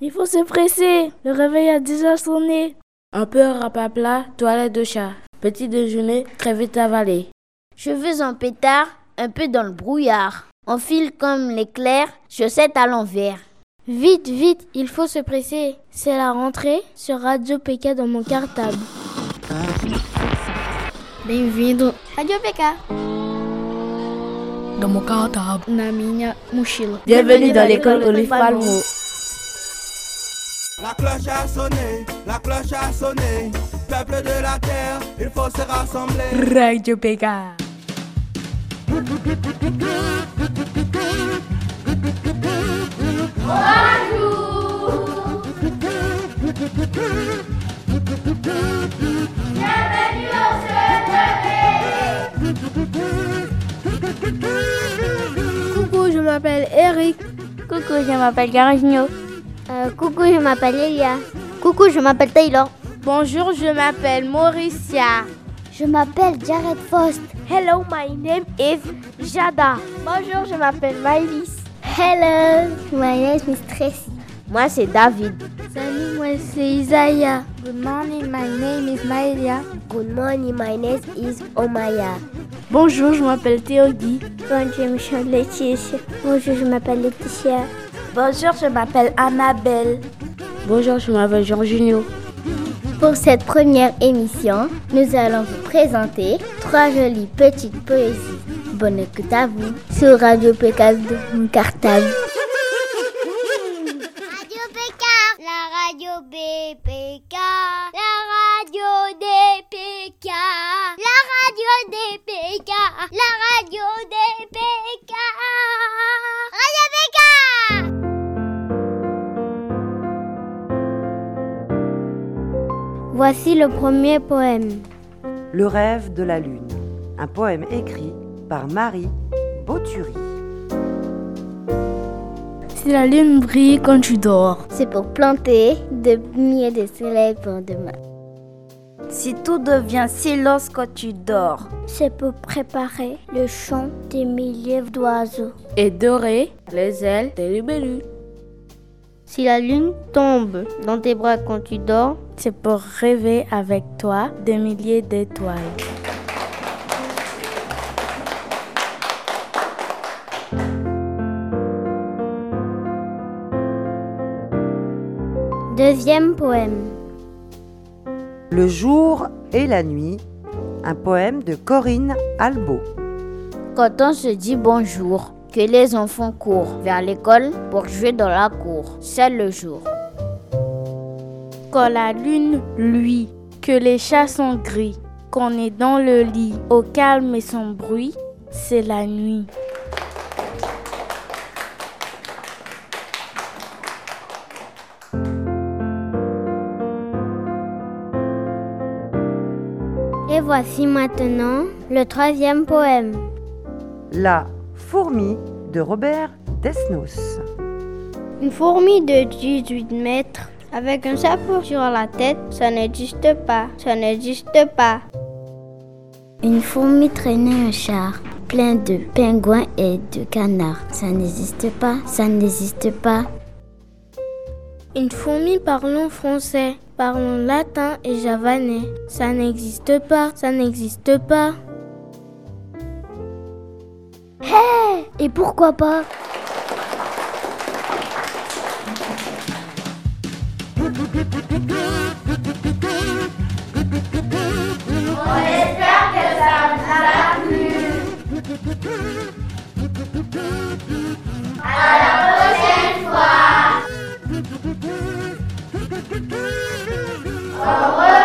Il faut se presser. Le réveil a déjà sonné. Un peu rapapla, toilette de chat. Petit déjeuner, crevette avalée. Cheveux en pétard, un peu dans le brouillard. On file comme l'éclair, chaussettes à l'envers. Vite, vite, il faut se presser. C'est la rentrée sur Radio PK dans mon cartable. Bem-vindo, Radio PK. Dans mon cartable. Na minha mochila. Bienvenue dans l'école Olive Palmo. La cloche a sonné, la cloche a sonné. Peuple de la terre, il faut se rassembler. Radio PK. Bonjour. Bienvenue au CDP. Coucou, je m'appelle Eric. Coucou, je m'appelle Garagno. Coucou, je m'appelle Elia. Coucou, je m'appelle Taylor. Bonjour, je m'appelle Mauricia. Je m'appelle Jared Faust. Hello, my name is Jada. Bonjour, je m'appelle Maëlys. Hello, my name is Tracy. Moi, c'est David. Salut, moi c'est Isaiah. Good morning, my name is Maëlia. Good morning, my name is Omaya. Bonjour, je m'appelle Théodie. Bonjour, je m'appelle Laetitia. Bonjour, je m'appelle Laetitia. Bonjour, je m'appelle Annabelle. Bonjour, je m'appelle Jean Junior. Pour cette première émission, nous allons vous présenter 3 jolies petites poésies. Bonne écoute à vous sur Radio PK de mon cartable. Radio PK, la radio BPK, la radio des PK, la radio des PK, la radio des PK, Radio PK. Voici le premier poème. Le rêve de la lune. Un poème écrit par Marie Boturi. Si la lune brille quand tu dors. C'est pour planter de milliers de soleils pour demain. Si tout devient silence quand tu dors. C'est pour préparer le chant des milliers d'oiseaux. Et dorer les ailes des libellus. Si la lune tombe dans tes bras quand tu dors, c'est pour rêver avec toi des milliers d'étoiles. Deuxième poème. Le jour et la nuit. Un poème de Corinne Albo. Quand on se dit bonjour, que les enfants courent vers l'école pour jouer dans la cour, c'est le jour. Quand la lune luit, que les chats sont gris, qu'on est dans le lit, au calme et sans bruit, c'est la nuit. Et voici maintenant le troisième poème. La fourmi de Robert Desnos. Une fourmi de 18 mètres avec un chapeau sur la tête, ça n'existe pas, ça n'existe pas. Une fourmi traînait un char plein de pingouins et de canards, ça n'existe pas, ça n'existe pas. Une fourmi parlant français, parlant latin et javanais, ça n'existe pas, ça n'existe pas. Hé, et pourquoi pas? On espère que ça vous a plu. À la prochaine fois. Au revoir.